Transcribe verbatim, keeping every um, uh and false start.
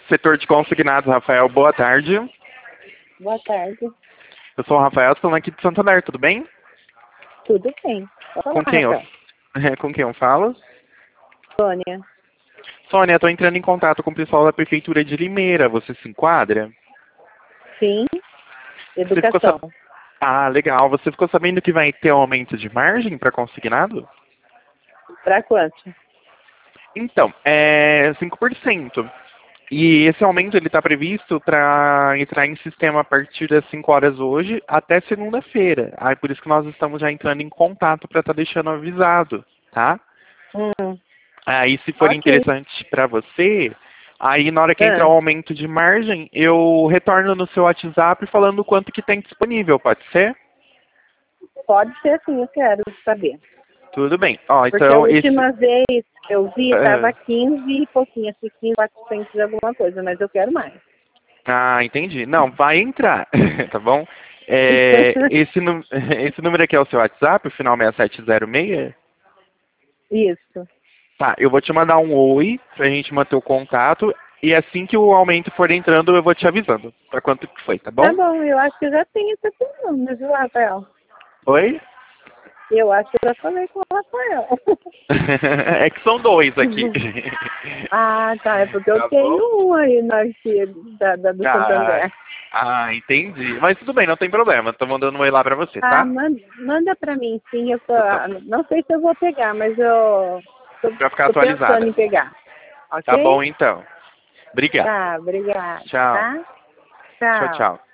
Setor de consignados, Rafael, boa tarde. Boa tarde. Eu sou o Rafael, estou aqui de Santander, tudo bem? Tudo bem. Pode Com falar, quem eu, Rafael. com quem eu falo? Sônia. Sônia, estou entrando em contato com o pessoal da Prefeitura de Limeira, você se enquadra? Sim. Você ficou Educação. sab... Ah, legal. Você ficou sabendo que vai ter um aumento de margem para consignado? Para quanto? Então, é cinco por cento. E esse aumento ele está previsto para entrar em sistema a partir das cinco horas hoje até segunda-feira. Aí por isso que nós estamos já entrando em contato para estar deixando avisado, tá? Hum. Aí se for Ok. interessante para você, aí na hora que entrar Ah, o aumento de margem, eu retorno no seu WhatsApp falando o quanto que tem disponível, pode ser? pode ser sim, eu quero saber. Tudo bem. Ó, Porque a então esse... última vez que eu vi ah, estava quinze e pouquinho, assim, quinze, quatrocentos e alguma coisa, mas eu quero mais. Ah, entendi. Não, vai entrar, tá bom? É, esse, nu- esse número aqui é o seu WhatsApp, o final seis sete zero seis? Isso. Tá, eu vou te mandar um oi pra gente manter o contato e assim que o aumento for entrando eu vou te avisando pra quanto que foi, tá Tá bom? bom, eu acho que eu já tenho essa pergunta, viu, Rafael? Oi? Eu acho que eu já falei com o Rafael. É que são dois aqui. Ah, tá. É porque eu Tá bom? tenho um aí na arquivo da, da, do Ah, Santander. ah, entendi. Mas tudo bem, não tem problema. Tô mandando um oi lá pra você, Ah, tá? manda, manda pra mim, sim. Eu tô, Tá, ah, não sei se eu vou pegar, mas eu tô, pra ficar tô pensando atualizada. em pegar. Tá Ok? bom então. Obrigado. Tá, obrigada. Tchau. Tá? Tchau, Tchau. tchau.